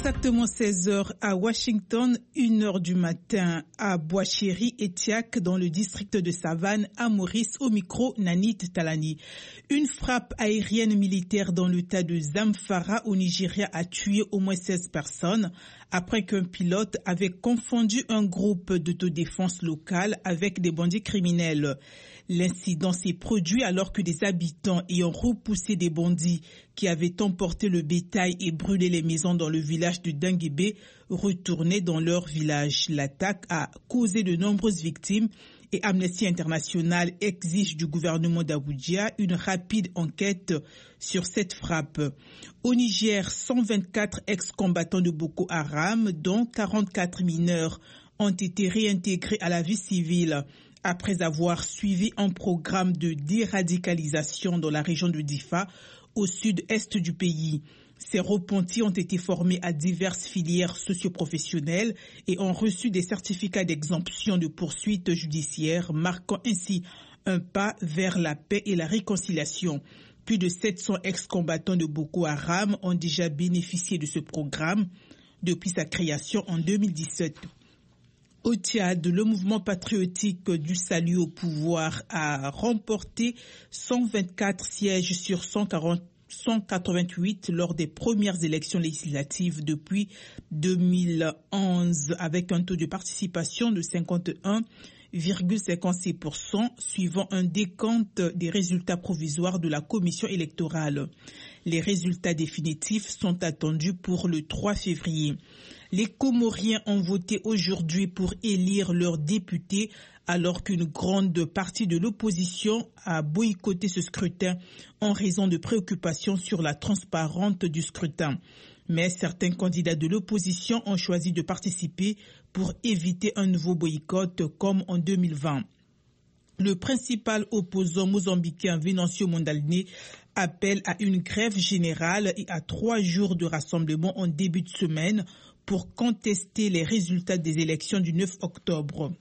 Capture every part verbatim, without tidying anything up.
Exactement seize heures à Washington, une heure du matin à Bois-Chéri et Tiac dans le district de Savane à Maurice, au micro Nanit Talani. Une frappe aérienne militaire dans l'état de Zamfara au Nigeria a tué au moins seize personnes après qu'un pilote avait confondu un groupe d'autodéfense locale avec des bandits criminels. L'incident s'est produit alors que des habitants ayant repoussé des bandits qui avaient emporté le bétail et brûlé les maisons dans le village de Denguébé retournaient dans leur village. L'attaque a causé de nombreuses victimes et Amnesty International exige du gouvernement d'Abuja une rapide enquête sur cette frappe. Au Niger, cent vingt-quatre ex-combattants de Boko Haram, dont quarante-quatre mineurs, ont été réintégrés à la vie civile après avoir suivi un programme de déradicalisation dans la région de Difa, au sud-est du pays. Ces repentis ont été formés à diverses filières socioprofessionnelles et ont reçu des certificats d'exemption de poursuites judiciaires, marquant ainsi un pas vers la paix et la réconciliation. Plus de sept cents ex-combattants de Boko Haram ont déjà bénéficié de ce programme depuis sa création en deux mille dix-sept. Au Tchad, le mouvement patriotique du salut au pouvoir a remporté cent vingt-quatre sièges sur cent quarante, cent quatre-vingt-huit lors des premières élections législatives depuis deux mille onze, avec un taux de participation de cinquante et un virgule cinquante-six pour cent, suivant un décompte des résultats provisoires de la commission électorale. Les résultats définitifs sont attendus pour le trois février. Les Comoriens ont voté aujourd'hui pour élire leurs députés alors qu'une grande partie de l'opposition a boycotté ce scrutin en raison de préoccupations sur la transparence du scrutin. Mais certains candidats de l'opposition ont choisi de participer pour éviter un nouveau boycott comme en deux mille vingt. Le principal opposant mozambicain Venancio Mondlane appelle à une grève générale et à trois jours de rassemblement en début de semaine pour contester les résultats des élections du neuf octobre.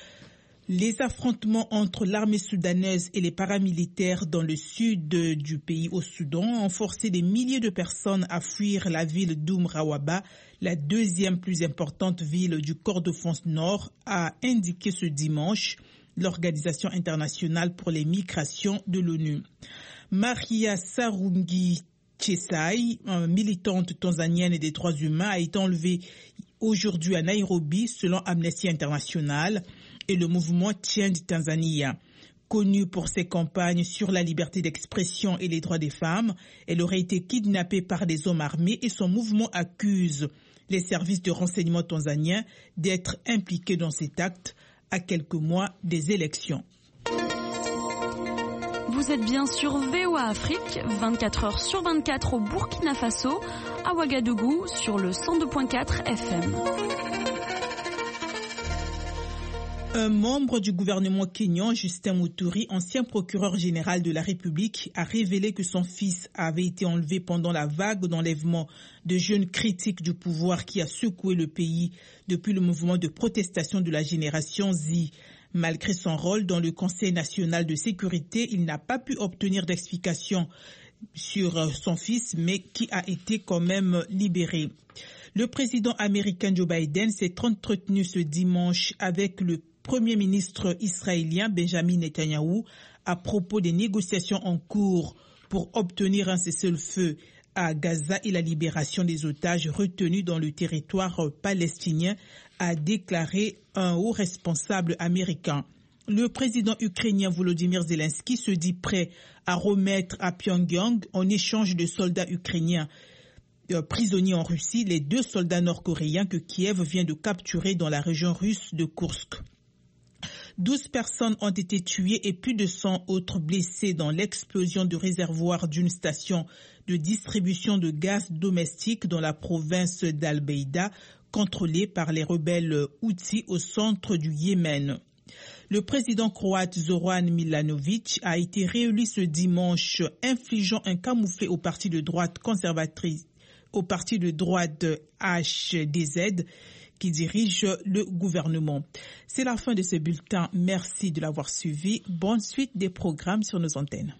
Les affrontements entre l'armée soudanaise et les paramilitaires dans le sud du pays au Soudan ont forcé des milliers de personnes à fuir la ville d'Oum-Rawaba, la deuxième plus importante ville du Kordofan Nord, a indiqué ce dimanche l'Organisation internationale pour les migrations de l'ONU. Maria Sarungi Chesai, militante tanzanienne des droits humains, a été enlevée aujourd'hui à Nairobi selon Amnesty International et le mouvement Change Tanzania. Connue pour ses campagnes sur la liberté d'expression et les droits des femmes, elle aurait été kidnappée par des hommes armés et son mouvement accuse les services de renseignement tanzaniens d'être impliqués dans cet acte à quelques mois des élections. Vous êtes bien sur V O A Afrique, vingt-quatre heures sur vingt-quatre au Burkina Faso, à Ouagadougou sur le cent deux virgule quatre F M. Un membre du gouvernement kényan, Justin Muturi, ancien procureur général de la République, a révélé que son fils avait été enlevé pendant la vague d'enlèvement de jeunes critiques du pouvoir qui a secoué le pays depuis le mouvement de protestation de la génération Z. Malgré son rôle dans le Conseil national de sécurité, il n'a pas pu obtenir d'explication sur son fils, mais qui a été quand même libéré. Le président américain Joe Biden s'est entretenu ce dimanche avec le Premier ministre israélien Benjamin Netanyahou à propos des négociations en cours pour obtenir un cessez-le-feu à Gaza et la libération des otages retenus dans le territoire palestinien, a déclaré un haut responsable américain. Le président ukrainien Volodymyr Zelensky se dit prêt à remettre à Pyongyang, en échange de soldats ukrainiens euh, prisonniers en Russie, les deux soldats nord-coréens que Kiev vient de capturer dans la région russe de Koursk. douze personnes ont été tuées et plus de cent autres blessées dans l'explosion de réservoir d'une station de distribution de gaz domestique dans la province d'Al-Beida, contrôlée par les rebelles Houthis au centre du Yémen. Le président croate Zoran Milanovic a été réélu ce dimanche, infligeant un camouflet au parti de droite conservatrice, au parti de droite H D Z, qui dirige le gouvernement. C'est la fin de ce bulletin. Merci de l'avoir suivi. Bonne suite des programmes sur nos antennes.